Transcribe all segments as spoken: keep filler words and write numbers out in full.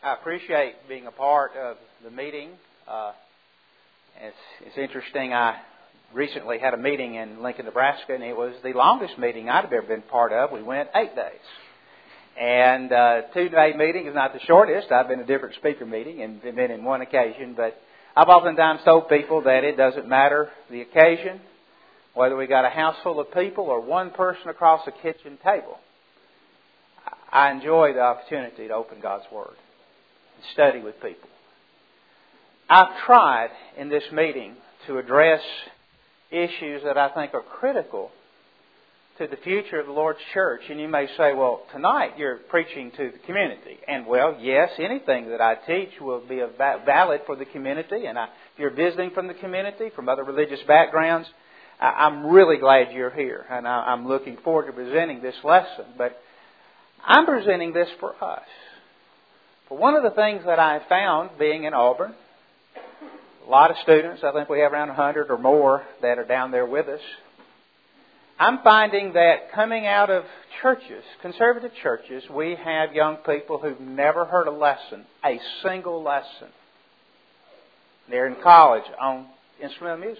I appreciate being a part of the meeting. Uh, it's, it's interesting. I recently had a meeting in Lincoln, Nebraska, and it was the longest meeting I'd have ever been part of. We went eight days. And uh, two-day meeting is not the shortest. I've been a different speaker meeting and been in one occasion. But I've oftentimes told people that it doesn't matter the occasion, whether we got a house full of people or one person across a kitchen table. I enjoy the opportunity to open God's Word and study with people. I've tried in this meeting to address issues that I think are critical to the future of the Lord's church. And you may say, well, tonight you're preaching to the community. And well, yes, anything that I teach will be valid for the community. And I, if you're visiting from the community, from other religious backgrounds, I'm really glad you're here. And I'm looking forward to presenting this lesson. But I'm presenting this for us. For one of the things that I found being in Auburn, a lot of students, I think we have around one hundred or more that are down there with us. I'm finding that coming out of churches, conservative churches, we have young people who've never heard a lesson, a single lesson. They're in college on instrumental music.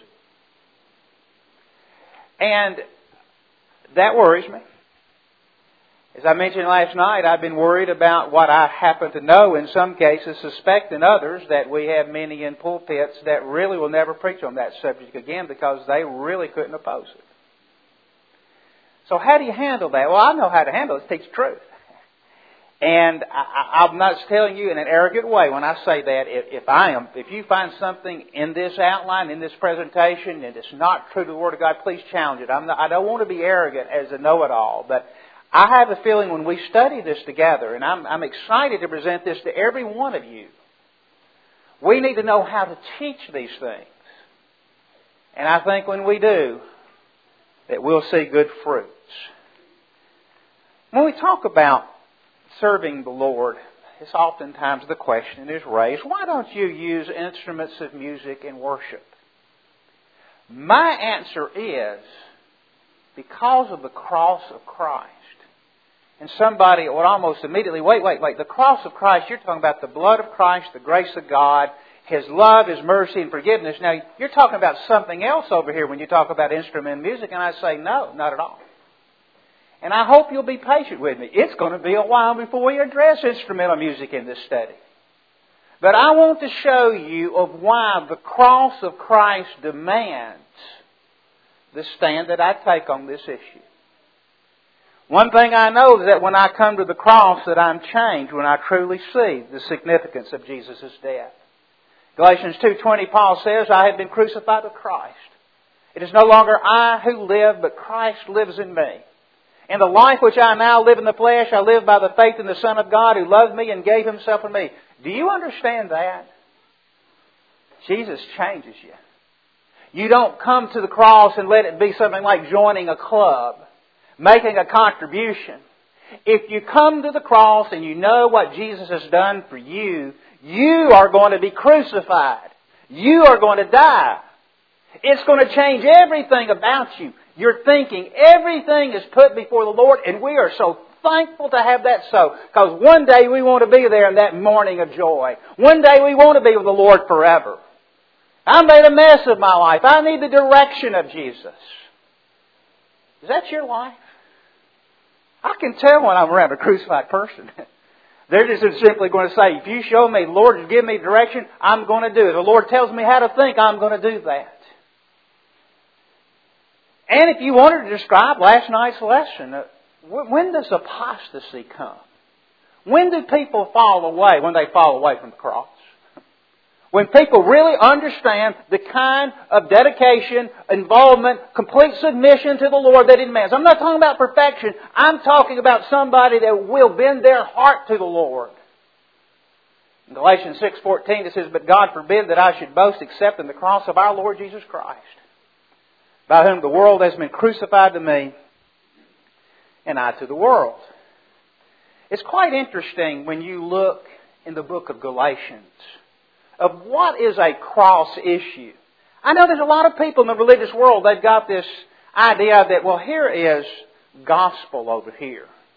And that worries me. As I mentioned last night, I've been worried about what I happen to know, in some cases, suspect in others, that we have many in pulpits that really will never preach on that subject again because they really couldn't oppose it. So how do you handle that? Well, I know how to handle it. Teach the truth. And I, I'm not telling you in an arrogant way when I say that. If, if I am, if you find something in this outline, in this presentation, and it's not true to the Word of God, please challenge it. I'm not, I don't want to be arrogant as a know-it-all, but I have a feeling when we study this together, and I'm, I'm excited to present this to every one of you, we need to know how to teach these things. And I think when we do, that we'll see good fruits. When we talk about serving the Lord, it's oftentimes the question is raised, why don't you use instruments of music in worship? My answer is, because of the cross of Christ. And somebody would almost immediately, wait, wait, wait, the cross of Christ, you're talking about the blood of Christ, the grace of God, His love, His mercy, and forgiveness. Now, you're talking about something else over here when you talk about instrumental music, and I say, no, not at all. And I hope you'll be patient with me. It's going to be a while before we address instrumental music in this study. But I want to show you of why the cross of Christ demands the stand that I take on this issue. One thing I know is that when I come to the cross that I'm changed when I truly see the significance of Jesus' death. Galatians two twenty, Paul says, I have been crucified with Christ. It is no longer I who live, but Christ lives in me. In the life which I now live in the flesh, I live by the faith in the Son of God who loved me and gave Himself for me. Do you understand that? Jesus changes you. You don't come to the cross and let it be something like joining a club, making a contribution. If you come to the cross and you know what Jesus has done for you, you are going to be crucified. You are going to die. It's going to change everything about you. Your thinking, everything is put before the Lord, and we are so thankful to have that so. Because one day we want to be there in that morning of joy. One day we want to be with the Lord forever. I made a mess of my life. I need the direction of Jesus. Is that your life? I can tell when I'm around a crucified person. They're just simply going to say, if you show me, Lord, give me direction, I'm going to do it. The Lord tells me how to think, I'm going to do that. And if you wanted to describe last night's lesson, when does apostasy come? When do people fall away? When they fall away from the cross. When people really understand the kind of dedication, involvement, complete submission to the Lord that it demands. I'm not talking about perfection. I'm talking about somebody that will bend their heart to the Lord. In Galatians six fourteen it says, but God forbid that I should boast except in the cross of our Lord Jesus Christ, by whom the world has been crucified to me, and I to the world. It's quite interesting when you look in the book of Galatians of what is a cross issue. I know there's a lot of people in the religious world, they've got this idea that, well, here is gospel over here.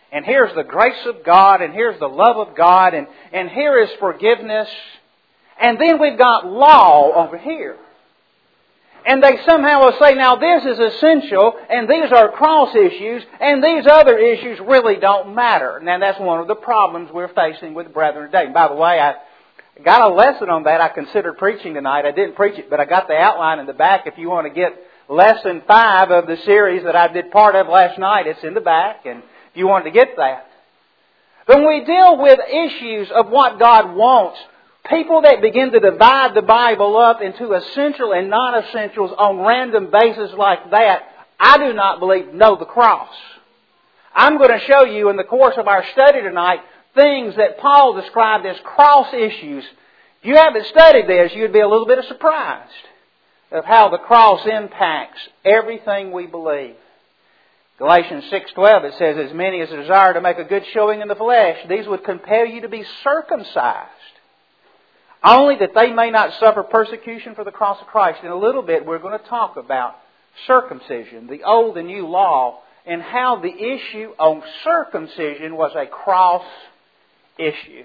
And here's the grace of God, and here's the love of God, and, and here is forgiveness. And then we've got law over here. And they somehow will say, now this is essential, and these are cross issues, and these other issues really don't matter. Now that's one of the problems we're facing with brethren today. And by the way, I got a lesson on that I considered preaching tonight. I didn't preach it, but I got the outline in the back. If you want to get lesson five of the series that I did part of last night, it's in the back, and if you wanted to get that. When we deal with issues of what God wants, people that begin to divide the Bible up into essential and non-essentials on random bases like that, I do not believe know the cross. I'm going to show you in the course of our study tonight things that Paul described as cross issues. If you haven't studied this, you'd be a little bit surprised of how the cross impacts everything we believe. Galatians six twelve, it says, as many as desire to make a good showing in the flesh, these would compel you to be circumcised, only that they may not suffer persecution for the cross of Christ. In a little bit, we're going to talk about circumcision, the old and new law, and how the issue on circumcision was a cross issue.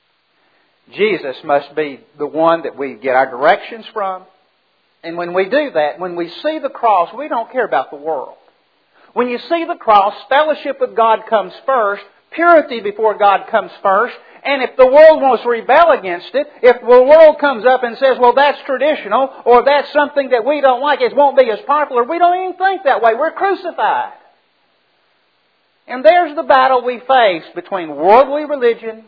Jesus must be the one that we get our directions from. And when we do that, when we see the cross, we don't care about the world. When you see the cross, fellowship with God comes first, purity before God comes first, and if the world wants to rebel against it, if the world comes up and says, well, that's traditional, or that's something that we don't like, it won't be as popular, we don't even think that way. We're crucified. And there's the battle we face between worldly religion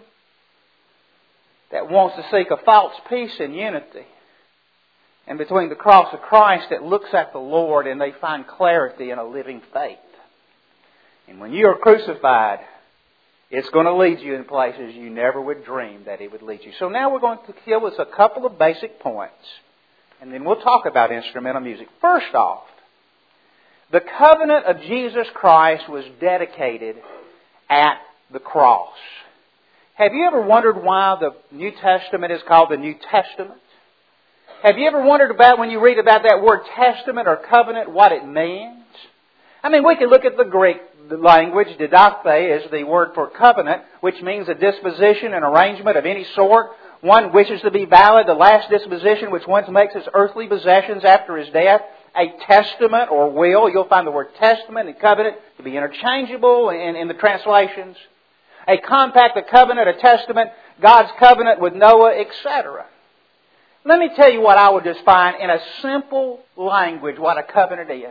that wants to seek a false peace and unity, and between the cross of Christ that looks at the Lord and they find clarity in a living faith. And when you are crucified, it's going to lead you in places you never would dream that it would lead you. So now we're going to deal with a couple of basic points, and then we'll talk about instrumental music. First off, the covenant of Jesus Christ was dedicated at the cross. Have you ever wondered why the New Testament is called the New Testament? Have you ever wondered about, when you read about that word testament or covenant, what it means? I mean, we can look at the Greek language. Didache is the word for covenant, which means a disposition, an arrangement of any sort. One wishes to be valid, the last disposition which one makes his earthly possessions after his death. A testament or will, you'll find the word testament and covenant to be interchangeable in, in the translations. A compact, a covenant, a testament, God's covenant with Noah, et cetera. Let me tell you what I would define in a simple language what a covenant is.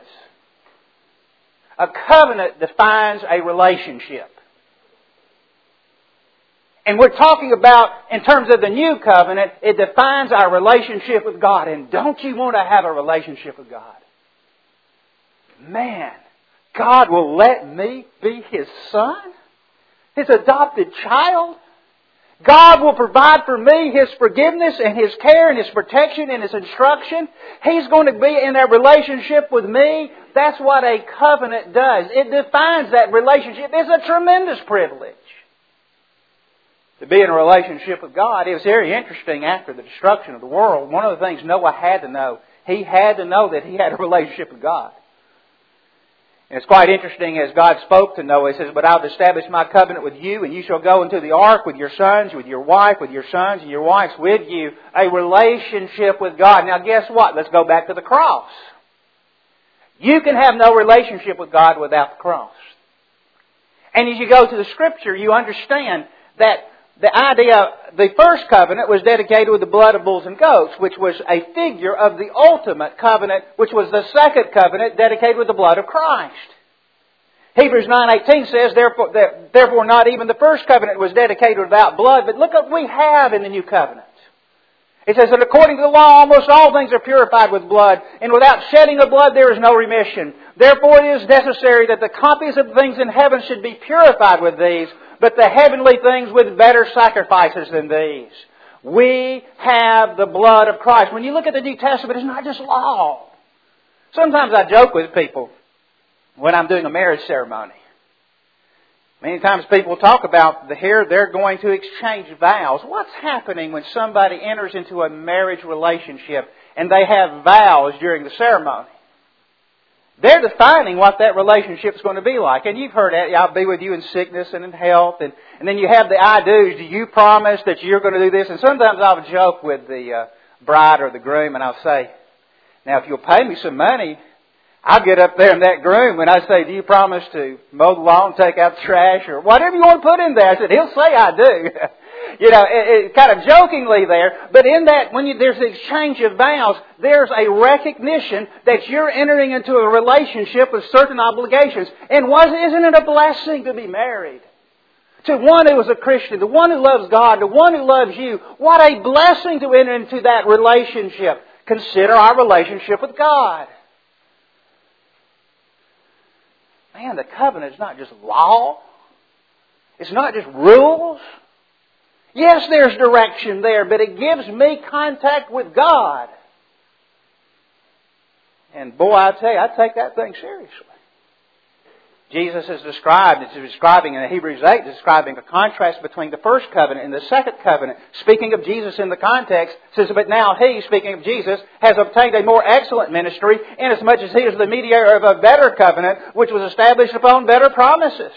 A covenant defines a relationship. And we're talking about, in terms of the new covenant, it defines our relationship with God. And don't you want to have a relationship with God? Man, God will let me be His son? His adopted child? God will provide for me His forgiveness and His care and His protection and His instruction. He's going to be in that relationship with me. That's what a covenant does. It defines that relationship. It's a tremendous privilege to be in a relationship with God. It was very interesting after the destruction of the world. One of the things Noah had to know, he had to know that he had a relationship with God. And it's quite interesting as God spoke to Noah. He says, but I'll establish my covenant with you, and you shall go into the ark with your sons, with your wife, with your sons, and your wives with you. A relationship with God. Now guess what? Let's go back to the cross. You can have no relationship with God without the cross. And as you go to the Scripture, you understand that the idea, the first covenant was dedicated with the blood of bulls and goats, which was a figure of the ultimate covenant, which was the second covenant dedicated with the blood of Christ. Hebrews nine eighteen says, therefore, that, therefore not even the first covenant was dedicated without blood, but look what we have in the new covenant. It says that according to the law, almost all things are purified with blood, and without shedding of blood there is no remission. Therefore it is necessary that the copies of things in heaven should be purified with these, but the heavenly things with better sacrifices than these. We have the blood of Christ. When you look at the New Testament, it's not just law. Sometimes I joke with people when I'm doing a marriage ceremony. Many times people talk about the here they're going to exchange vows. What's happening when somebody enters into a marriage relationship and they have vows during the ceremony? They're defining what that relationship is going to be like. And you've heard that, I'll be with you in sickness and in health. And, and then you have the I do's. Do you promise that you're going to do this? And sometimes I'll joke with the uh, bride or the groom and I'll say, now if you'll pay me some money, I'll get up there in that groom and I say, do you promise to mow the lawn, take out the trash, or whatever you want to put in there? I said, he'll say I do. You know, it, it, kind of jokingly there. But in that, when you, there's an exchange of vows, there's a recognition that you're entering into a relationship with certain obligations. And was, isn't it a blessing to be married? To one who is a Christian, to one who loves God, to one who loves you. What a blessing to enter into that relationship. Consider our relationship with God. Man, the covenant is not just law. It's not just rules. Yes, there's direction there, but it gives me contact with God. And boy, I tell you, I take that thing seriously. Jesus is described, it's describing in Hebrews eight, describing a contrast between the first covenant and the second covenant. Speaking of Jesus in the context, it says, but now he, speaking of Jesus, has obtained a more excellent ministry, inasmuch as he is the mediator of a better covenant, which was established upon better promises.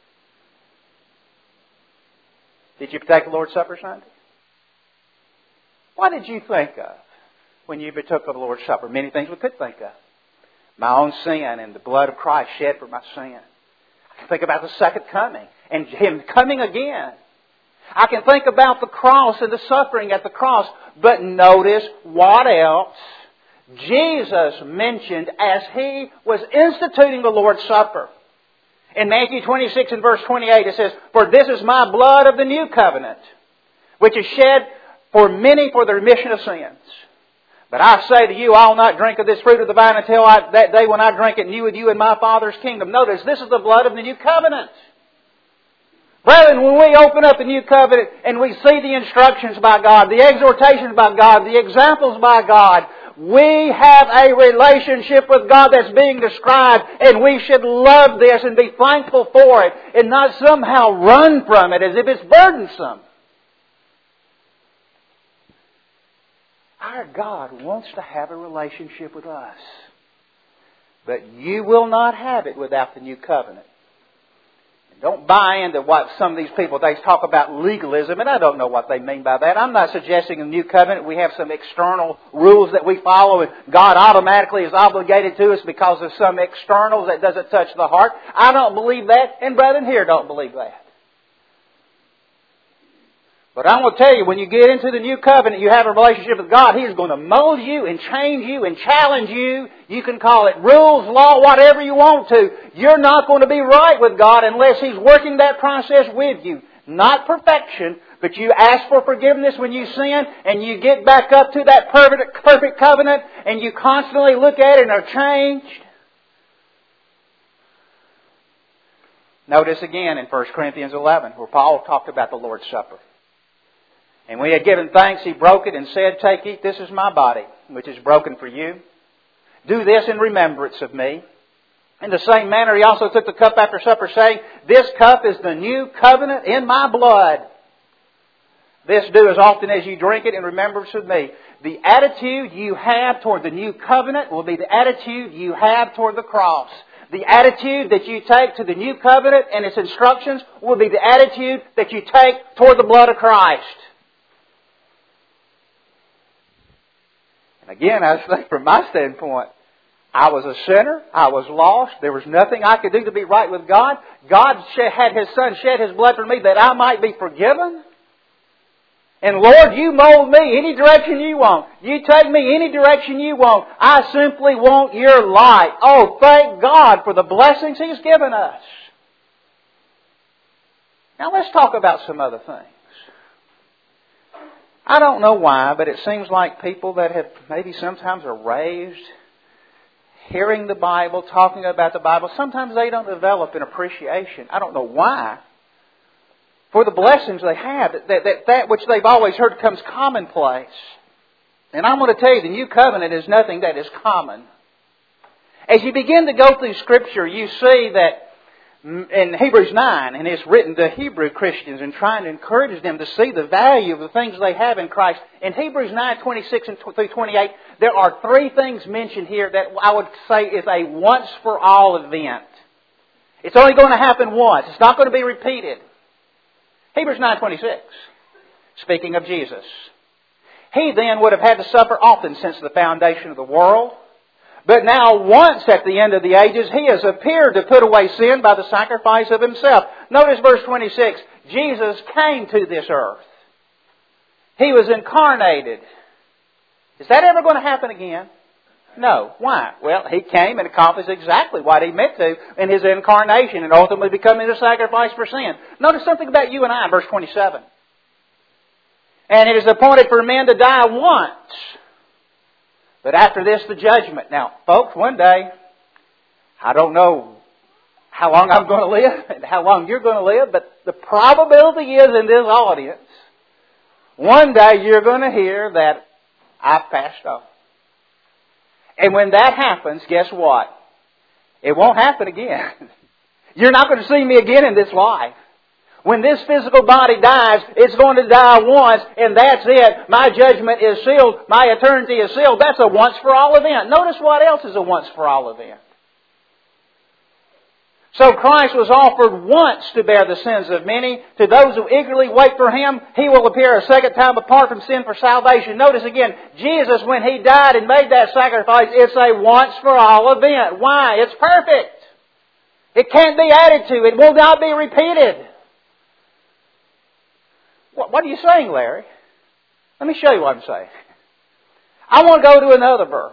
Did you take the Lord's Supper Sunday? What did you think of when you partook of the Lord's Supper? Many things we could think of. My own sin and the blood of Christ shed for my sin. I can think about the second coming and Him coming again. I can think about the cross and the suffering at the cross. But notice what else Jesus mentioned as He was instituting the Lord's Supper. In Matthew twenty-six and verse twenty-eight it says, for this is my blood of the new covenant, which is shed for many for the remission of sins. But I say to you, I will not drink of this fruit of the vine until I, that day when I drink it new with you in my Father's kingdom. Notice, this is the blood of the new covenant. Brethren, when we open up the new covenant and we see the instructions by God, the exhortations by God, the examples by God, we have a relationship with God that's being described, and we should love this and be thankful for it and not somehow run from it as if it's burdensome. Our God wants to have a relationship with us. But you will not have it without the new covenant. And don't buy into what some of these people, they talk about legalism, and I don't know what they mean by that. I'm not suggesting in the new covenant we have some external rules that we follow and God automatically is obligated to us because of some externals that doesn't touch the heart. I don't believe that, and brethren here don't believe that. But I'm going to tell you, when you get into the new covenant, you have a relationship with God. He is going to mold you and change you and challenge you. You can call it rules, law, whatever you want to. You're not going to be right with God unless He's working that process with you. Not perfection, but you ask for forgiveness when you sin and you get back up to that perfect, perfect covenant and you constantly look at it and are changed. Notice again in First Corinthians eleven where Paul talked about the Lord's Supper. And when he had given thanks, he broke it and said, take, eat, this is my body, which is broken for you. Do this in remembrance of me. In the same manner, he also took the cup after supper, saying, this cup is the new covenant in my blood. This do as often as you drink it in remembrance of me. The attitude you have toward the new covenant will be the attitude you have toward the cross. The attitude that you take to the new covenant and its instructions will be the attitude that you take toward the blood of Christ. Again, I think from my standpoint, I was a sinner. I was lost. There was nothing I could do to be right with God. God had His Son shed His blood for me that I might be forgiven. And Lord, you mold me any direction you want. You take me any direction you want. I simply want your light. Oh, thank God for the blessings He's given us. Now let's talk about some other things. I don't know why, but it seems like people that have maybe sometimes are raised hearing the Bible, talking about the Bible, sometimes they don't develop an appreciation. I don't know why. For the blessings they have, that, that, that which they've always heard comes commonplace. And I'm going to tell you, the New Covenant is nothing that is common. As you begin to go through Scripture, you see that in Hebrews nine, and it's written to Hebrew Christians and trying to encourage them to see the value of the things they have in Christ. In Hebrews nine, twenty-six and through twenty-eight, there are three things mentioned here that I would say is a once-for-all event. It's only going to happen once. It's not going to be repeated. Hebrews nine, twenty-six, speaking of Jesus. He then would have had to suffer often since the foundation of the world. But now once at the end of the ages, He has appeared to put away sin by the sacrifice of Himself. Notice verse twenty-six. Jesus came to this earth. He was incarnated. Is that ever going to happen again? No. Why? Well, He came and accomplished exactly what He meant to in His incarnation and ultimately becoming the sacrifice for sin. Notice something about you and I, verse twenty-seven. And it is appointed for men to die once. But after this, the judgment. Now, folks, one day, I don't know how long I'm going to live and how long you're going to live, but the probability is in this audience, one day you're going to hear that I've passed on. And when that happens, guess what? It won't happen again. You're not going to see me again in this life. When this physical body dies, it's going to die once, and that's it. My judgment is sealed. My eternity is sealed. That's a once-for-all event. Notice what else is a once-for-all event. So Christ was offered once to bear the sins of many. To those who eagerly wait for Him, He will appear a second time apart from sin for salvation. Notice again, Jesus, when He died and made that sacrifice, it's a once-for-all event. Why? It's perfect. It can't be added to. It will not be repeated. What are you saying, Larry? Let me show you what I'm saying. I want to go to another verse.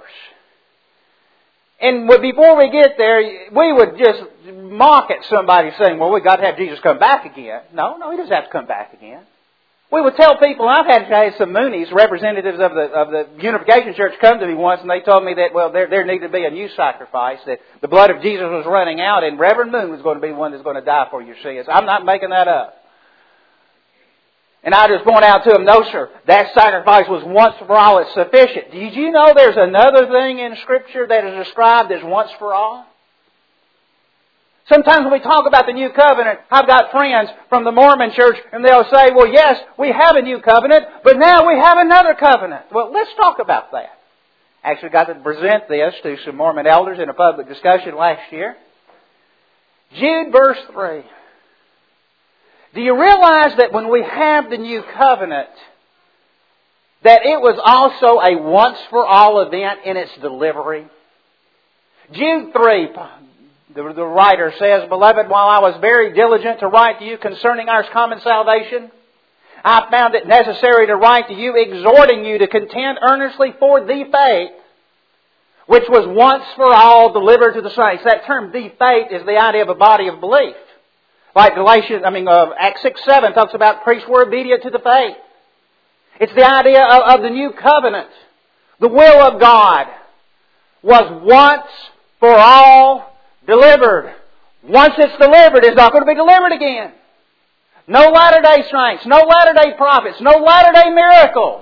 And before we get there, we would just mock at somebody saying, well, we've got to have Jesus come back again. No, no, He doesn't have to come back again. We would tell people, I've had, had some Moonies, representatives of the of the Unification Church, come to me once, and they told me that, well, there, there needed to be a new sacrifice, that the blood of Jesus was running out, and Reverend Moon was going to be one that's going to die for your sins. I'm not making that up. And I just point out to them, no, sir, that sacrifice was once for all. It's sufficient. Did you know there's another thing in Scripture that is described as once for all? Sometimes when we talk about the new covenant, I've got friends from the Mormon church, and they'll say, well, yes, we have a new covenant, but now we have another covenant. Well, let's talk about that. Actually got to present this to some Mormon elders in a public discussion last year. Jude verse three. Do you realize that when we have the new covenant, that it was also a once-for-all event in its delivery? Jude three, the, the writer says, Beloved, while I was very diligent to write to you concerning our common salvation, I found it necessary to write to you, exhorting you to contend earnestly for the faith, which was once for all delivered to the saints. That term, the faith, is the idea of a body of belief. Like Galatians, I mean, uh, Acts six seven talks about priests were obedient to the faith. It's the idea of, of the new covenant. The will of God was once for all delivered. Once it's delivered, it's not going to be delivered again. No latter-day saints, no latter-day prophets, no latter-day miracles.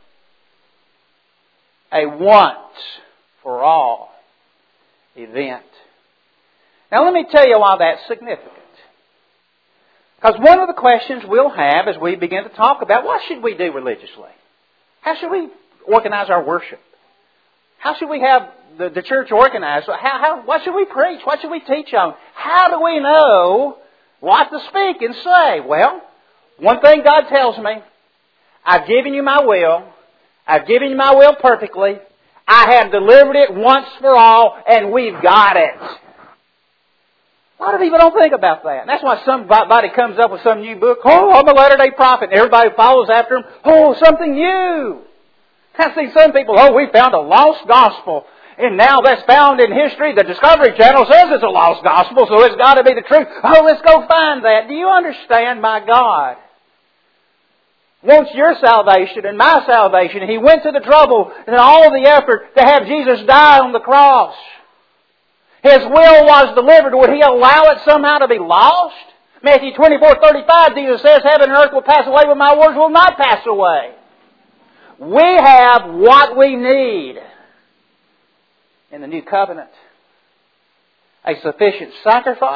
A once for all event. Now let me tell you why that's significant. Because one of the questions we'll have as we begin to talk about what should we do religiously? How should we organize our worship? How should we have the, the church organized? How, how, what should we preach? What should we teach on? How do we know what to speak and say? Well, one thing God tells me, I've given you my will. I've given you my will perfectly. I have delivered it once for all, and we've got it. A lot of people don't think about that. And that's why somebody comes up with some new book. Oh, I'm a latter-day prophet. And everybody follows after him. Oh, something new. I see some people, oh, we found a lost gospel. And now that's found in history. The Discovery Channel says it's a lost gospel, so it's got to be the truth. Oh, let's go find that. Do you understand, my God wants your salvation and my salvation. He went to the trouble and all the effort to have Jesus die on the cross. His will was delivered. Would He allow it somehow to be lost? Matthew twenty-four thirty-five, Jesus says, Heaven and earth will pass away, but my words will not pass away. We have what we need in the new covenant. A sufficient sacrifice,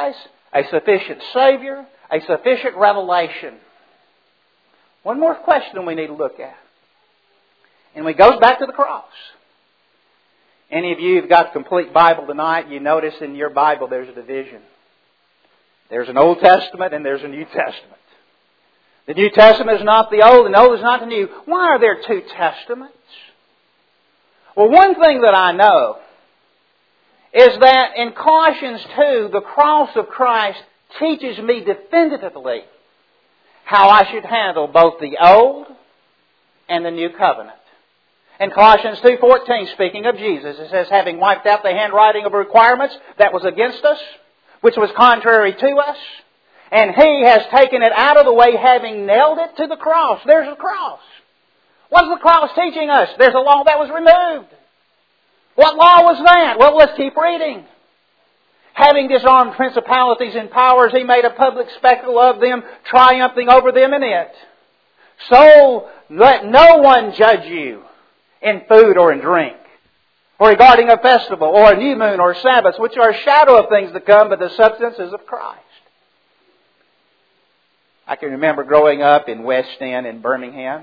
a sufficient Savior, a sufficient revelation. One more question we need to look at. And it goes back to the cross. Any of you who've got a complete Bible tonight, you notice in your Bible there's a division. There's an Old Testament and there's a New Testament. The New Testament is not the Old and the Old is not the New. Why are there two Testaments? Well, one thing that I know is that in Colossians two, the cross of Christ teaches me definitively how I should handle both the Old and the New Covenant. In Colossians two fourteen, speaking of Jesus, it says, having wiped out the handwriting of requirements that was against us, which was contrary to us, and He has taken it out of the way, having nailed it to the cross. There's the cross. What's the cross teaching us? There's a law that was removed. What law was that? Well, let's keep reading. Having disarmed principalities and powers, He made a public spectacle of them, triumphing over them in it. So let no one judge you in food or in drink, or regarding a festival, or a new moon, or Sabbaths, which are a shadow of things to come, but the substance is of Christ. I can remember growing up in West End in Birmingham.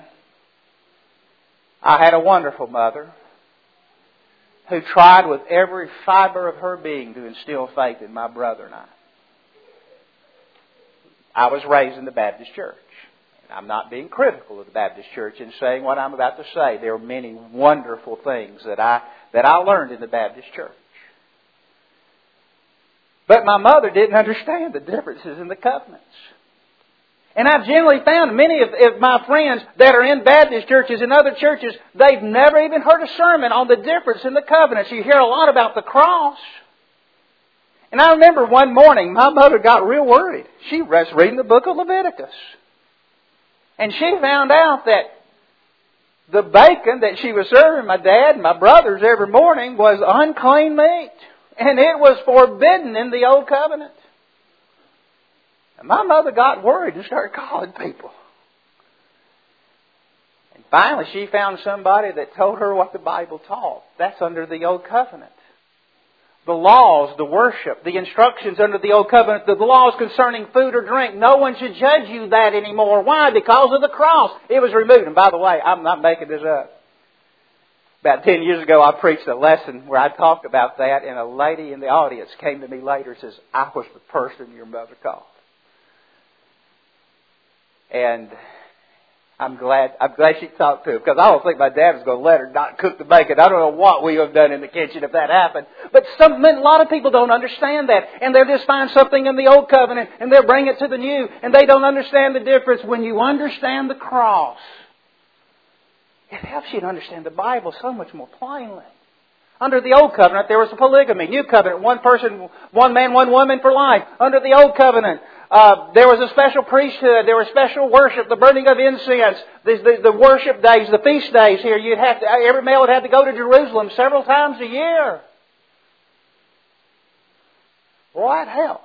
I had a wonderful mother who tried with every fiber of her being to instill faith in my brother and I. I was raised in the Baptist church. I'm not being critical of the Baptist church in saying what I'm about to say. There are many wonderful things that I that I learned in the Baptist church. But my mother didn't understand the differences in the covenants. And I've generally found many of, of my friends that are in Baptist churches and other churches, they've never even heard a sermon on the difference in the covenants. You hear a lot about the cross. And I remember one morning, my mother got real worried. She was reading the book of Leviticus. And she found out that the bacon that she was serving my dad and my brothers every morning was unclean meat. And it was forbidden in the Old Covenant. And my mother got worried and started calling people. And finally she found somebody that told her what the Bible taught. That's under the Old Covenant. The laws, the worship, the instructions under the Old Covenant, the laws concerning food or drink, no one should judge you that anymore. Why? Because of the cross. It was removed. And by the way, I'm not making this up. About ten years ago, I preached a lesson where I talked about that, and a lady in the audience came to me later and says, I was the person your mother called. And I'm glad I'm glad she talked to him, because I don't think my dad was going to let her not cook the bacon. I don't know what we would have done in the kitchen if that happened. But some, a lot of people don't understand that. And they'll just find something in the Old Covenant and they'll bring it to the New. And they don't understand the difference. When you understand the cross, it helps you to understand the Bible so much more plainly. Under the Old Covenant, there was a polygamy. New Covenant, one person, one man, one woman for life. Under the Old Covenant, uh, there was a special priesthood. There was special worship, the burning of incense, the, the, the worship days, the feast days here. You'd have to, every male would have to go to Jerusalem several times a year. Well, that helps.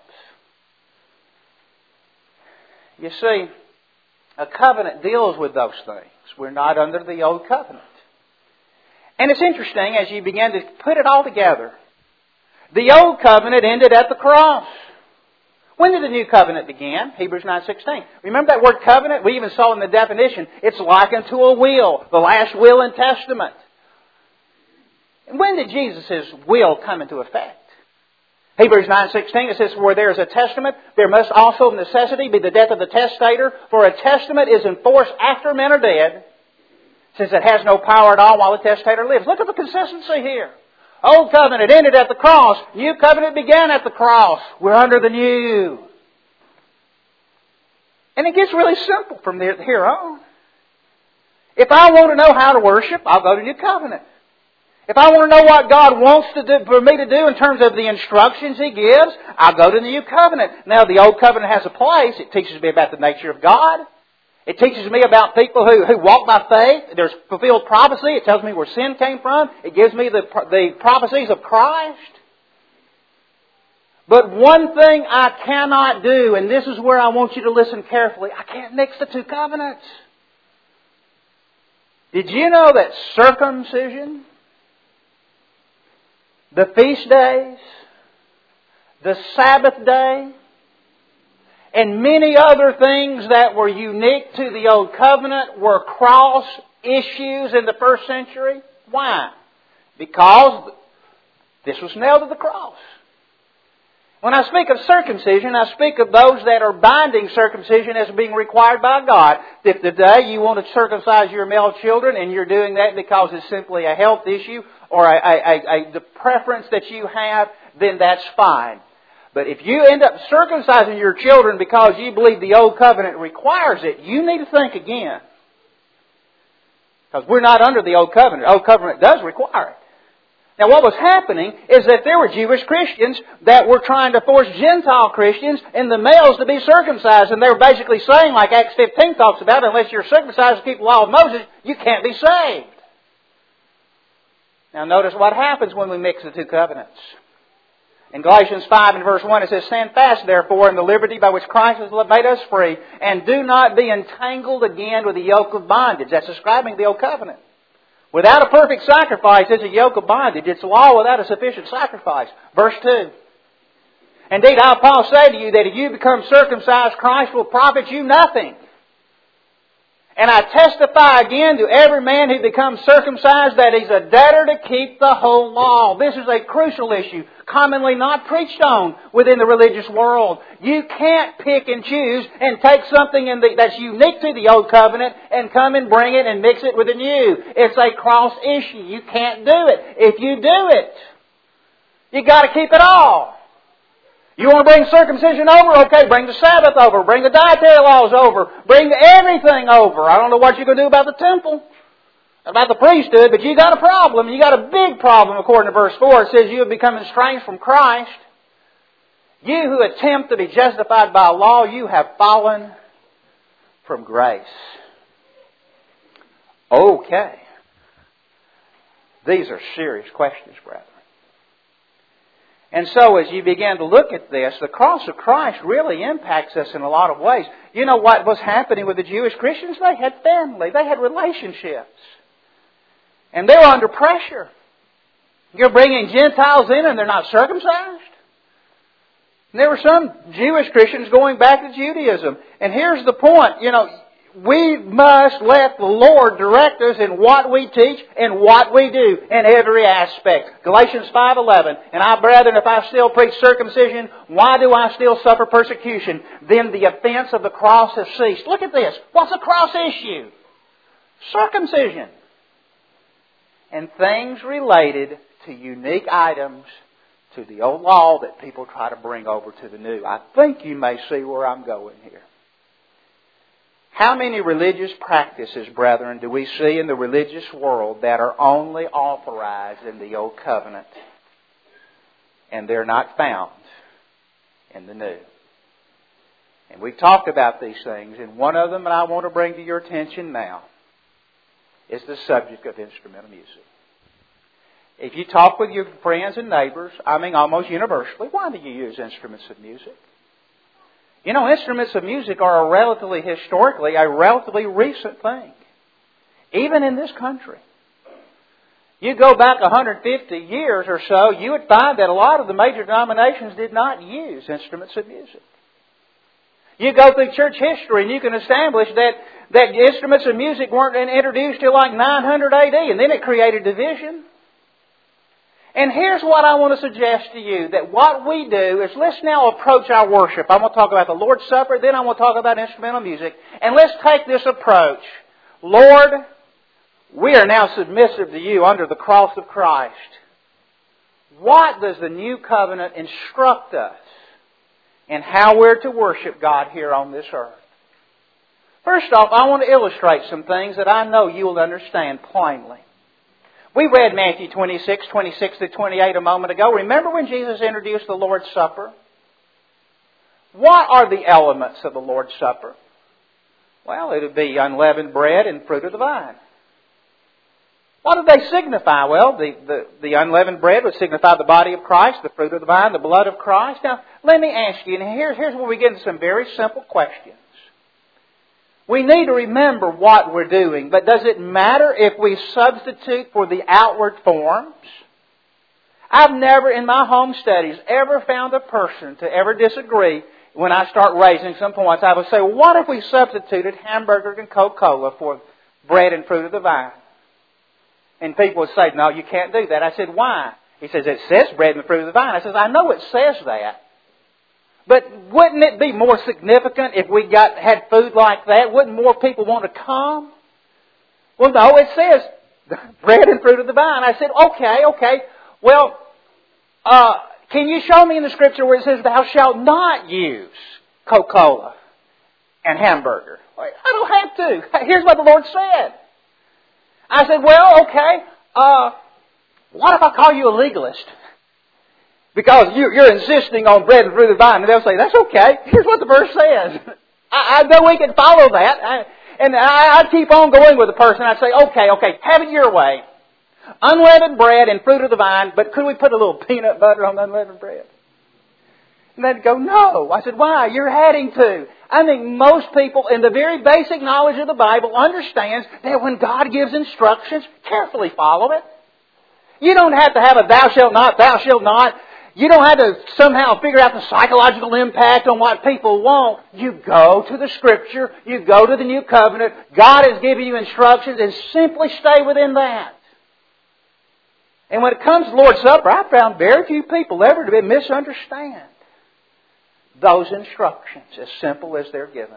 You see, a covenant deals with those things. We're not under the Old Covenant. And it's interesting as you begin to put it all together. The Old Covenant ended at the cross. When did the New Covenant begin? Hebrews nine sixteen. Remember that word covenant? We even saw in the definition. It's likened to a will. The last will and testament. And when did Jesus' will come into effect? Hebrews nine sixteen, it says, where there is a testament, there must also of necessity be the death of the testator. For a testament is enforced after men are dead, since it has no power at all while the testator lives. Look at the consistency here. Old covenant ended at the cross. New covenant began at the cross. We're under the new. And it gets really simple from here on. If I want to know how to worship, I'll go to New Covenant. If I want to know what God wants to do, for me to do in terms of the instructions He gives, I'll go to the New Covenant. Now, the Old Covenant has a place. It teaches me about the nature of God. It teaches me about people who, who walk by faith. There's fulfilled prophecy. It tells me where sin came from. It gives me the, the prophecies of Christ. But one thing I cannot do, and this is where I want you to listen carefully, I can't mix the two covenants. Did you know that circumcision, the feast days, the Sabbath day, and many other things that were unique to the Old Covenant were cross issues in the first century. Why? Because this was nailed to the cross. When I speak of circumcision, I speak of those that are binding circumcision as being required by God. If today you want to circumcise your male children and you're doing that because it's simply a health issue or a, a, a, a the preference that you have, then that's fine. But if you end up circumcising your children because you believe the Old Covenant requires it, you need to think again. Because we're not under the Old Covenant. The Old Covenant does require it. Now what was happening is that there were Jewish Christians that were trying to force Gentile Christians and the males to be circumcised. And they were basically saying, like Acts fifteen talks about, unless you're circumcised to keep the law of Moses, you can't be saved. Now notice what happens when we mix the two covenants. In Galatians five and verse one it says, "Stand fast therefore in the liberty by which Christ has made us free, and do not be entangled again with the yoke of bondage." That's describing the Old Covenant. Without a perfect sacrifice, it's a yoke of bondage. It's law without a sufficient sacrifice. Verse two. "Indeed, I, Paul, say to you that if you become circumcised, Christ will profit you nothing. And I testify again to every man who becomes circumcised that he's a debtor to keep the whole law." This is a crucial issue, commonly not preached on within the religious world. You can't pick and choose and take something in the, that's unique to the Old Covenant and come and bring it and mix it with the New. It's a cross issue. You can't do it. If you do it, you got to keep it all. You want to bring circumcision over? Okay, bring the Sabbath over. Bring the dietary laws over. Bring everything over. I don't know what you're going to do about the temple, about the priesthood, but you got a problem. You got a big problem according to verse four. It says you have become estranged from Christ. You who attempt to be justified by law, you have fallen from grace. Okay. These are serious questions, brethren. And so as you begin to look at this, the cross of Christ really impacts us in a lot of ways. You know what was happening with the Jewish Christians? They had family. They had relationships. And they were under pressure. You're bringing Gentiles in and they're not circumcised? And there were some Jewish Christians going back to Judaism. And here's the point. You know, we must let the Lord direct us in what we teach and what we do in every aspect. Galatians five eleven, "And I, brethren, if I still preach circumcision, why do I still suffer persecution? Then the offense of the cross has ceased." Look at this. What's a cross issue? Circumcision. And things related to unique items to the old law that people try to bring over to the new. I think you may see where I'm going here. How many religious practices, brethren, do we see in the religious world that are only authorized in the Old Covenant and they're not found in the New? And we've talked about these things, and one of them that I want to bring to your attention now is the subject of instrumental music. If you talk with your friends and neighbors, I mean almost universally, why do you use instruments of music? You know, instruments of music are a relatively, historically, a relatively recent thing. Even in this country. You go back one hundred fifty years or so, you would find that a lot of the major denominations did not use instruments of music. You go through church history and you can establish that, that instruments of music weren't introduced till like nine hundred A D, and then it created division. And here's what I want to suggest to you, that what we do is let's now approach our worship. I'm going to talk about the Lord's Supper, then I'm going to talk about instrumental music. And let's take this approach. Lord, we are now submissive to you under the cross of Christ. What does the new covenant instruct us in how we're to worship God here on this earth? First off, I want to illustrate some things that I know you will understand plainly. We read Matthew twenty-six, twenty-six to twenty-eight a moment ago. Remember when Jesus introduced the Lord's Supper? What are the elements of the Lord's Supper? Well, it would be unleavened bread and fruit of the vine. What do they signify? Well, the, the, the unleavened bread would signify the body of Christ, the fruit of the vine, the blood of Christ. Now, let me ask you, and here's, here's where we get into some very simple questions. We need to remember what we're doing, but does it matter if we substitute for the outward forms? I've never in my home studies ever found a person to ever disagree when I start raising some points, I would say, well, what if we substituted hamburger and Coca-Cola for bread and fruit of the vine? And people would say, no, you can't do that. I said, why? He says, it says bread and fruit of the vine. I said, I know it says that. But wouldn't it be more significant if we got had food like that? Wouldn't more people want to come? Well, no, it says bread and fruit of the vine. I said, okay, okay. Well, uh, can you show me in the Scripture where it says thou shalt not use Coca-Cola and hamburger? I don't have to. Here's what the Lord said. I said, well, okay, uh, what if I call you a legalist? Because you're insisting on bread and fruit of the vine. And they'll say, that's okay. Here's what the verse says. I, I know we can follow that. I, and I, I'd keep on going with the person. I'd say, okay, okay, have it your way. Unleavened bread and fruit of the vine, but could we put a little peanut butter on the unleavened bread? And they'd go, no. I said, why? You're adding to. I think most people in the very basic knowledge of the Bible understands that when God gives instructions, carefully follow it. You don't have to have a thou shalt not, thou shalt not. You don't have to somehow figure out the psychological impact on what people want. You go to the Scripture. You go to the New Covenant. God has given you instructions and simply stay within that. And when it comes to Lord's Supper, I found very few people ever to misunderstand those instructions, as simple as they're given.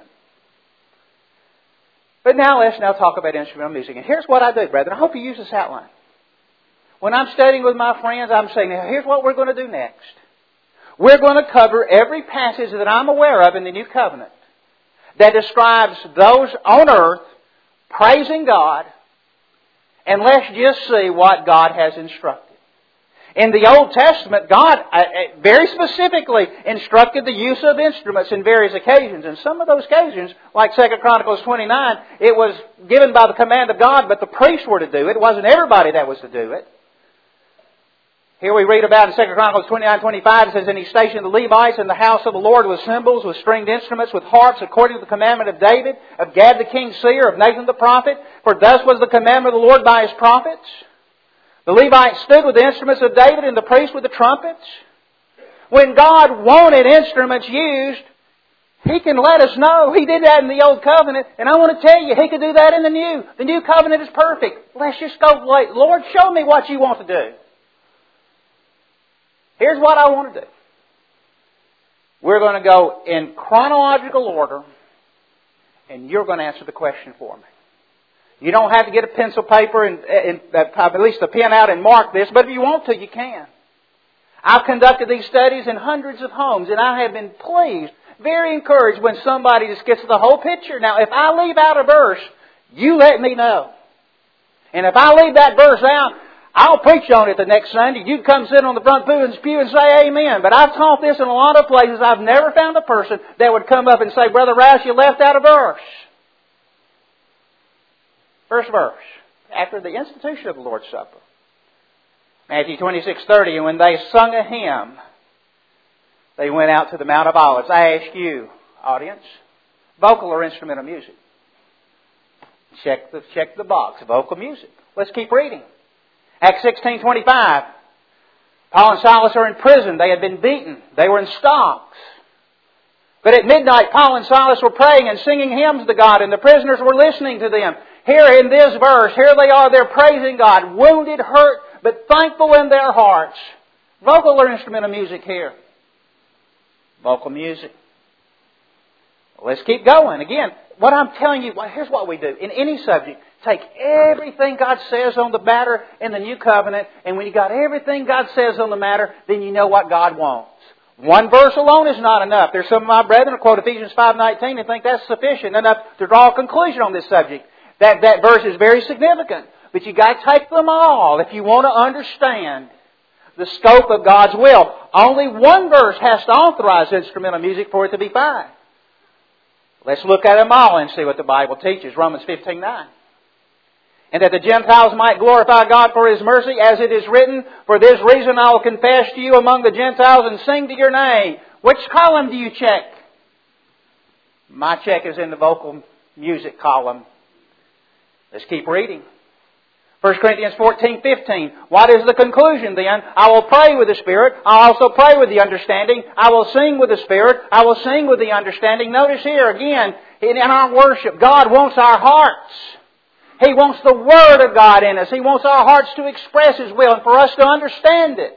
But now let's now talk about instrumental music. And here's what I do, brethren. I hope you use this outline. When I'm studying with my friends, I'm saying, now here's what we're going to do next. We're going to cover every passage that I'm aware of in the New Covenant that describes those on earth praising God, and let's just see what God has instructed. In the Old Testament, God very specifically instructed the use of instruments in various occasions. And some of those occasions, like Second Chronicles twenty-nine, it was given by the command of God, but the priests were to do it. It wasn't everybody that was to do it. Here we read about in Second Chronicles twenty-nine twenty-five, it says, and he stationed the Levites in the house of the Lord with cymbals, with stringed instruments, with harps, according to the commandment of David, of Gad the king's seer, of Nathan the prophet. For thus was the commandment of the Lord by his prophets. The Levites stood with the instruments of David, and the priests with the trumpets. When God wanted instruments used, He can let us know. He did that in the Old Covenant, and I want to tell you, He can do that in the New. The New Covenant is perfect. Let's just go, Lord, show me what you want to do. Here's what I want to do. We're going to go in chronological order, and you're going to answer the question for me. You don't have to get a pencil, paper, and, and uh, at least a pen out and mark this, but if you want to, you can. I've conducted these studies in hundreds of homes, and I have been pleased, very encouraged when somebody just gets the whole picture. Now, if I leave out a verse, you let me know. And if I leave that verse out, I'll preach on it the next Sunday. You come sit on the front pew and say amen. But I've taught this in a lot of places. I've never found a person that would come up and say, Brother Rouse, you left out a verse. First verse, after the institution of the Lord's Supper. Matthew twenty-six thirty, and when they sung a hymn, they went out to the Mount of Olives. I ask you, audience, vocal or instrumental music? Check the, check the box, vocal music. Let's keep reading. Acts sixteen twenty-five. Paul and Silas are in prison. They had been beaten. They were in stocks. But at midnight, Paul and Silas were praying and singing hymns to God, and the prisoners were listening to them. Here in this verse, here they are, they're praising God, wounded, hurt, but thankful in their hearts. Vocal or instrumental music here? Vocal music. Let's keep going. Again, what I'm telling you, well, here's what we do. In any subject, take everything God says on the matter in the New Covenant, and when you got everything God says on the matter, then you know what God wants. One verse alone is not enough. There's some of my brethren who quote Ephesians five nineteen and think that's sufficient enough to draw a conclusion on this subject. That, that verse is very significant. But you got to take them all if you want to understand the scope of God's will. Only one verse has to authorize instrumental music for it to be fine. Let's look at them all and see what the Bible teaches. Romans fifteen nine. And that the Gentiles might glorify God for His mercy, as it is written, for this reason I will confess to you among the Gentiles and sing to your name. Which column do you check? My check is in the vocal music column. Let's keep reading. First Corinthians fourteen fifteen. What is the conclusion then? I will pray with the Spirit. I'll also pray with the understanding. I will sing with the Spirit. I will sing with the understanding. Notice here again, in our worship, God wants our hearts. He wants the Word of God in us. He wants our hearts to express His will and for us to understand it.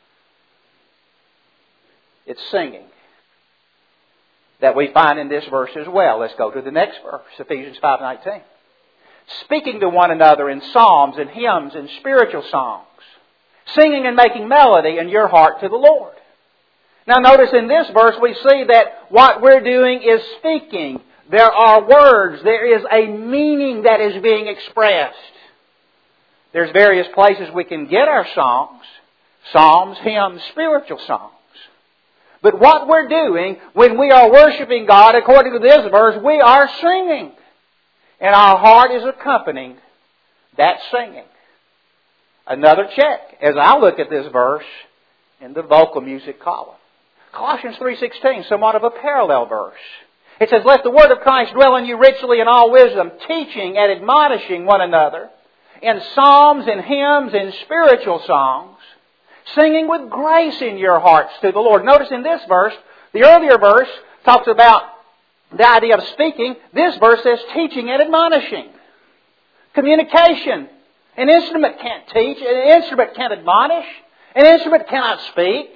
It's singing that we find in this verse as well. Let's go to the next verse, Ephesians five nineteen. Speaking to one another in psalms and hymns and spiritual songs, singing and making melody in your heart to the Lord. Now notice in this verse we see that what we're doing is speaking. There are words. There is a meaning that is being expressed. There's various places we can get our songs. Psalms, hymns, spiritual songs. But what we're doing when we are worshiping God, according to this verse, we are singing. And our heart is accompanying that singing. Another check as I look at this verse in the vocal music column. Colossians three sixteen, somewhat of a parallel verse. It says, let the word of Christ dwell in you richly in all wisdom, teaching and admonishing one another in psalms and hymns and spiritual songs, singing with grace in your hearts to the Lord. Notice in this verse, the earlier verse talks about the idea of speaking. This verse says teaching and admonishing. Communication. An instrument can't teach. An instrument can't admonish. An instrument cannot speak.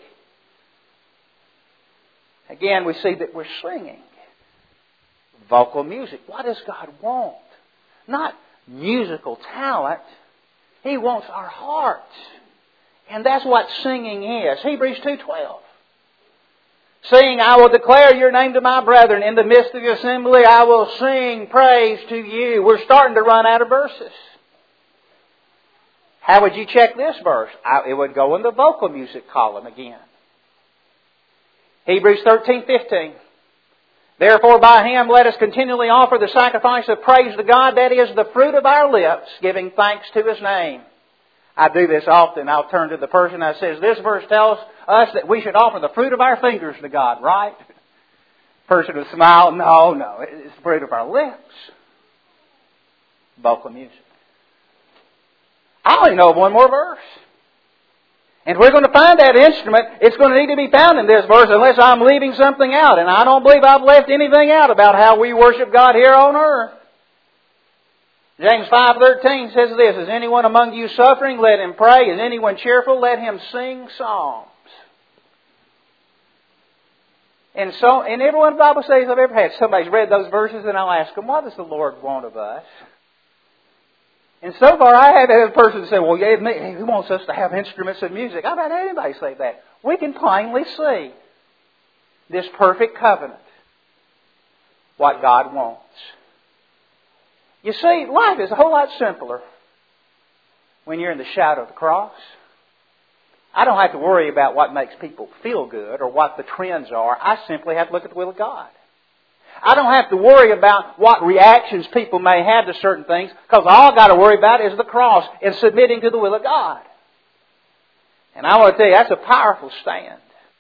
Again, we see that we're singing. Vocal music. What does God want? Not musical talent. He wants our hearts. And that's what singing is. Hebrews two twelve. Saying, I will declare your name to my brethren. In the midst of the assembly, I will sing praise to you. We're starting to run out of verses. How would you check this verse? I, it would go in the vocal music column again. Hebrews thirteen fifteen. Therefore by Him let us continually offer the sacrifice of praise to God, that is the fruit of our lips, giving thanks to His name. I do this often. I'll turn to the person that says, this verse tells us that we should offer the fruit of our fingers to God, right? Person would smile, no, no, it's the fruit of our lips. Vocal music. I only know of one more verse. And if we're going to find that instrument, it's going to need to be found in this verse unless I'm leaving something out. And I don't believe I've left anything out about how we worship God here on earth. James five thirteen says this, is anyone among you suffering? Let him pray. Is anyone cheerful? Let him sing psalms. And so, in every one of the Bible studies I've ever had, somebody's read those verses and I'll ask them, what does the Lord want of us? And so far I have had a person say, well, yeah, He wants us to have instruments of music. I've had anybody say that. We can plainly see this perfect covenant, what God wants. You see, life is a whole lot simpler when you're in the shadow of the cross. I don't have to worry about what makes people feel good or what the trends are. I simply have to look at the will of God. I don't have to worry about what reactions people may have to certain things, because all I've got to worry about is the cross and submitting to the will of God. And I want to tell you, that's a powerful stand.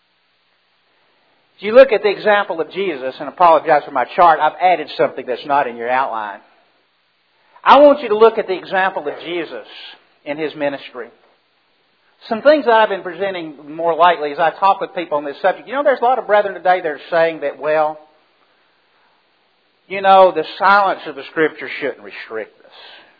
If you look at the example of Jesus, and I apologize for my chart, I've added something that's not in your outline. I want you to look at the example of Jesus in His ministry. Some things that I've been presenting more lately as I talk with people on this subject. You know, there's a lot of brethren today that are saying that, well, you know, the silence of the Scripture shouldn't restrict us.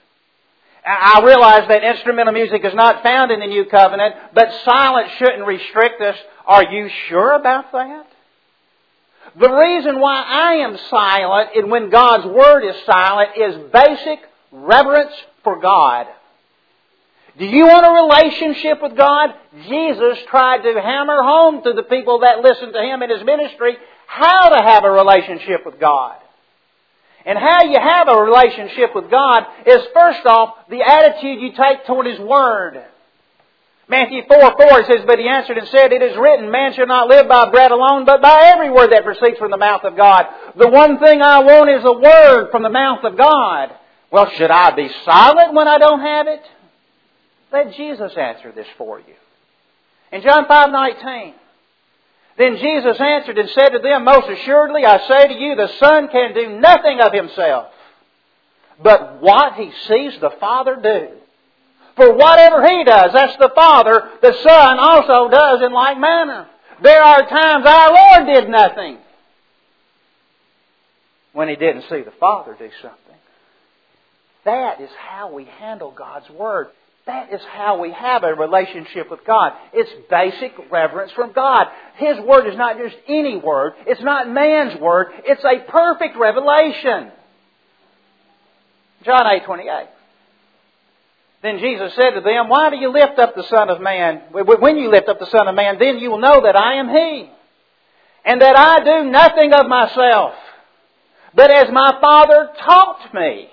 I realize that instrumental music is not found in the New Covenant, but silence shouldn't restrict us. Are you sure about that? The reason why I am silent and when God's Word is silent is basic reverence for God. Do you want a relationship with God? Jesus tried to hammer home to the people that listened to Him in His ministry how to have a relationship with God. And how you have a relationship with God is, first off, the attitude you take toward His Word. Matthew four four, it says, but He answered and said, it is written, man shall not live by bread alone, but by every word that proceeds from the mouth of God. The one thing I want is a word from the mouth of God. Well, should I be silent when I don't have it? Let Jesus answer this for you. In John five nineteen, then Jesus answered and said to them, most assuredly I say to you, the Son can do nothing of Himself, but what He sees the Father do, For whatever He does, that's the Father, the Son also does in like manner. There are times our Lord did nothing when He didn't see the Father do something. That is how we handle God's Word. That is how we have a relationship with God. It's basic reverence from God. His Word is not just any Word. It's not man's Word. It's a perfect revelation. John eight twenty-eight. Then Jesus said to them, Why do you lift up the Son of Man? When you lift up the Son of Man, then you will know that I am He. And that I do nothing of myself, but as my Father taught me,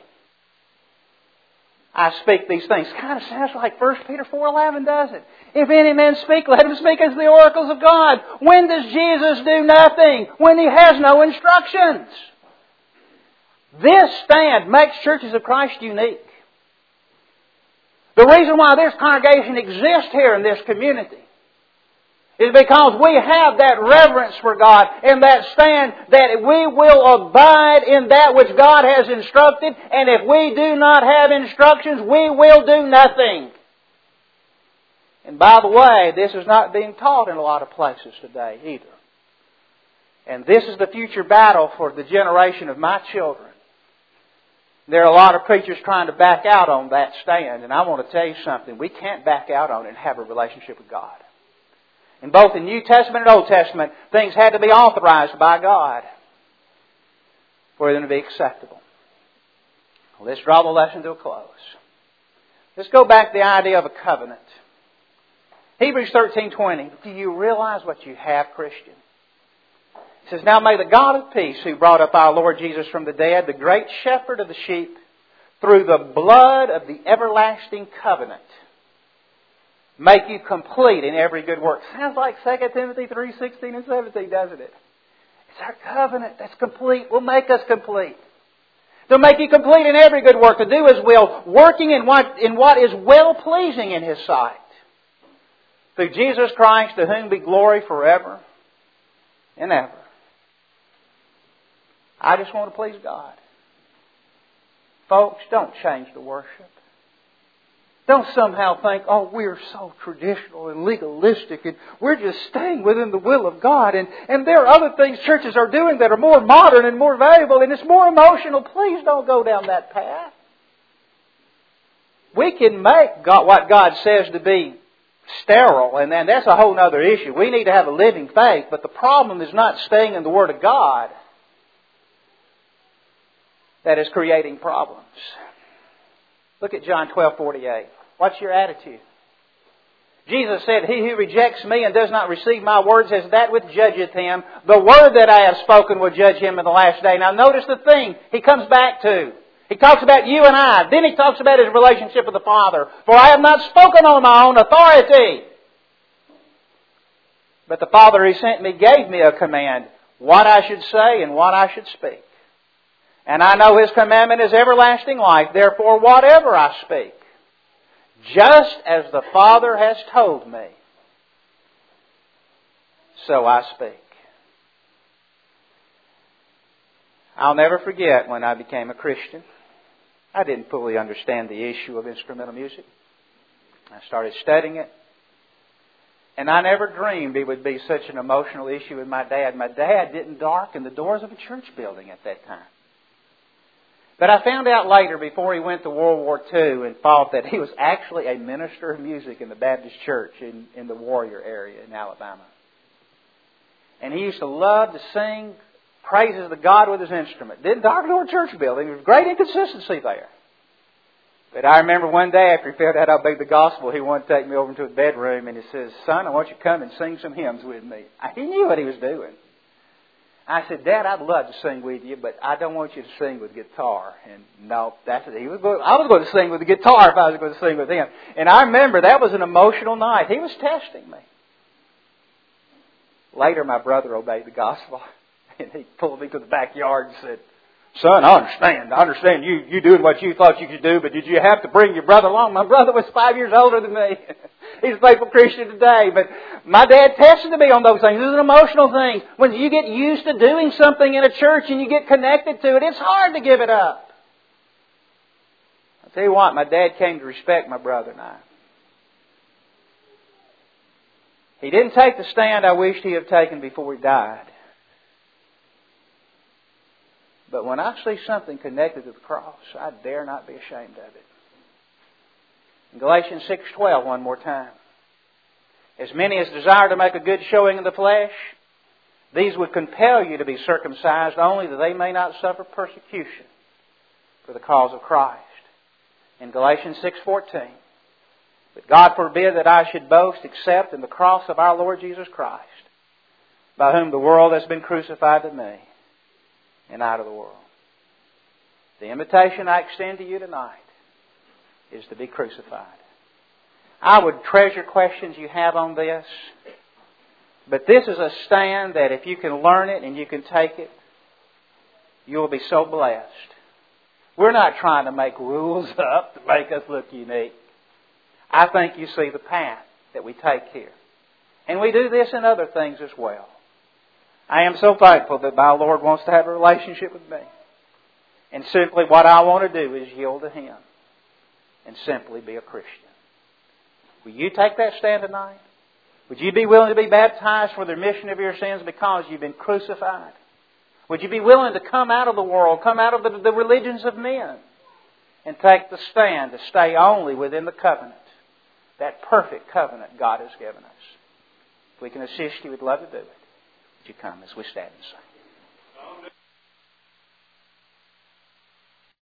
I speak these things. Kind of sounds like First Peter four eleven, does it? If any man speak, let him speak as the oracles of God. When does Jesus do nothing? When He has no instructions. This stand makes Churches of Christ unique. The reason why this congregation exists here in this community is because we have that reverence for God and that stand that we will abide in that which God has instructed, and if we do not have instructions, we will do nothing. And by the way, this is not being taught in a lot of places today either. And this is the future battle for the generation of my children. There are a lot of preachers trying to back out on that stand, and I want to tell you something. We can't back out on it and have a relationship with God. And both in New Testament and Old Testament, things had to be authorized by God for them to be acceptable. Well, let's draw the lesson to a close. Let's go back to the idea of a covenant. Hebrews thirteen twenty. Do you realize what you have, Christian? It says, Now may the God of peace, who brought up our Lord Jesus from the dead, the great shepherd of the sheep, through the blood of the everlasting covenant, make you complete in every good work. Sounds like Second Timothy three sixteen and seventeen, doesn't it? It's our covenant that's complete. Will make us complete. To make you complete in every good work, to do His will, working in what, in what is well-pleasing in His sight. Through Jesus Christ, to whom be glory forever and ever. I just want to please God. Folks, don't change the worship. Don't somehow think, oh, we're so traditional and legalistic and we're just staying within the will of God. And, and there are other things churches are doing that are more modern and more valuable and it's more emotional. Please don't go down that path. We can make God, what God says to be sterile, and then that's a whole other issue. We need to have a living faith, but the problem is not staying in the Word of God that is creating problems. Look at John twelve forty-eight. What's your attitude? Jesus said, He who rejects me and does not receive my words has that which judgeth him. The word that I have spoken will judge him in the last day. Now notice the thing He comes back to. He talks about you and I. Then He talks about His relationship with the Father. For I have not spoken on my own authority, but the Father who sent me gave me a command, what I should say and what I should speak. And I know His commandment is everlasting life. Therefore, whatever I speak, just as the Father has told me, so I speak. I'll never forget when I became a Christian. I didn't fully understand the issue of instrumental music. I started studying it. And I never dreamed it would be such an emotional issue with my dad. My dad didn't darken the doors of a church building at that time. But I found out later, before he went to World War Two and fought, that he was actually a minister of music in the Baptist church in, in the Warrior area in Alabama. And he used to love to sing praises to God with his instrument. Didn't darken our church building. There was great inconsistency there. But I remember one day after he found out how big the gospel, he wanted to take me over into his bedroom and he says, Son, I want you to come and sing some hymns with me. He knew what he was doing. I said, Dad, I'd love to sing with you, but I don't want you to sing with guitar. And no, that's it. He was going, I was going to sing with the guitar if I was going to sing with him. And I remember that was an emotional night. He was testing me. Later, my brother obeyed the gospel. And he pulled me to the backyard and said, Son, I understand. I understand you, you doing what you thought you could do, but did you have to bring your brother along? My brother was five years older than me. He's a faithful Christian today. But my dad tested me on those things. This is an emotional thing. When you get used to doing something in a church and you get connected to it, it's hard to give it up. I'll tell you what, my dad came to respect my brother and I. He didn't take the stand I wished he had taken before he died. But when I see something connected to the cross, I dare not be ashamed of it. In Galatians six twelve, one more time. As many as desire to make a good showing in the flesh, these would compel you to be circumcised only that they may not suffer persecution for the cause of Christ. In Galatians six fourteen, but God forbid that I should boast except in the cross of our Lord Jesus Christ, by whom the world has been crucified to me, and I to the world. The invitation I extend to you tonight is to be crucified. I would treasure questions you have on this, but this is a stand that if you can learn it and you can take it, you'll be so blessed. We're not trying to make rules up to make us look unique. I think you see the path that we take here. And we do this in other things as well. I am so thankful that my Lord wants to have a relationship with me. And simply what I want to do is yield to Him and simply be a Christian. Will you take that stand tonight? Would you be willing to be baptized for the remission of your sins because you've been crucified? Would you be willing to come out of the world, come out of the, the religions of men, and take the stand to stay only within the covenant, that perfect covenant God has given us? If we can assist you, we'd love to do it. Would you come as we stand and sing?